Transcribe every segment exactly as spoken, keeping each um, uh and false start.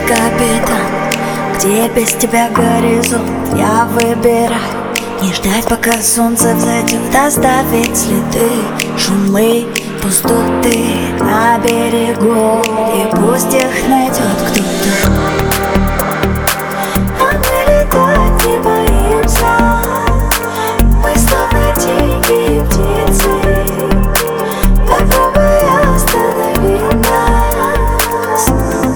капитан, где без тебя горизонт. Я выбираю не ждать, пока солнце взойдет, оставить следы, шумы, пустоты на берегу, и пусть их найдет кто-то. А мы летать не боимся, мы словно дикие птицы. Попробуй остановить нас.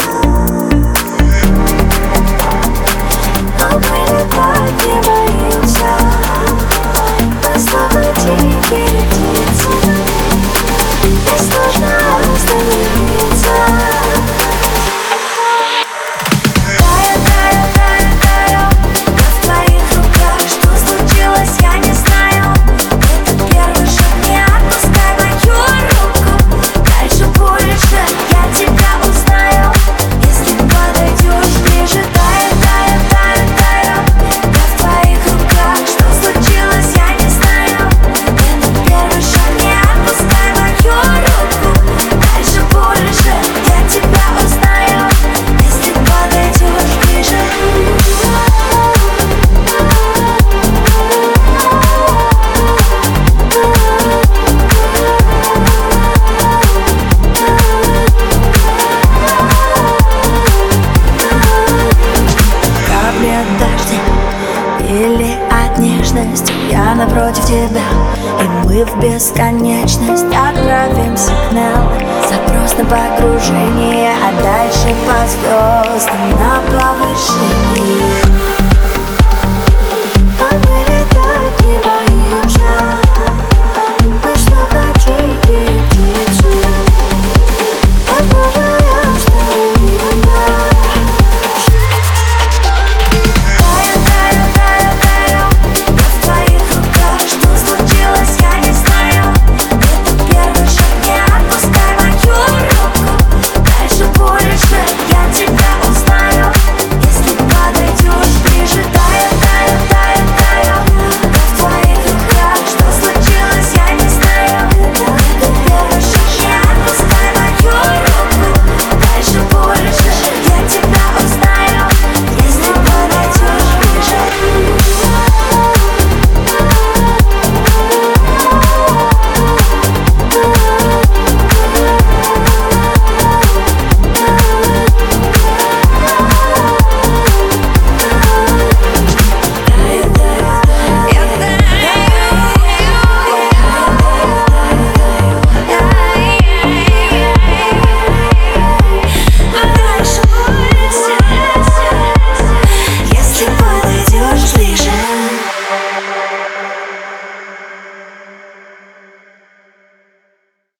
А мы летать не боимся, мы словно дикие птицы. И сложно остановиться. Таю, таю, таю, таю, я в твоих руках. Что случилось, я не знаю. Это первый шаг, не отпускай мою руку. Дальше больше, я тебя узнаю. Если подойдешь ближе. Таю, таю, таю, таю, я в твоих руках. Что случилось, я не знаю. Это первый шаг, не отпускай мою руку. Дальше больше, я тебя узнаю. Если подойдешь ближе. Капли от дождя или от нежности, я напротив тебя, и мы в бесконечность отправим сигнал. Запрос на погружение, а дальше по звездам на повышение.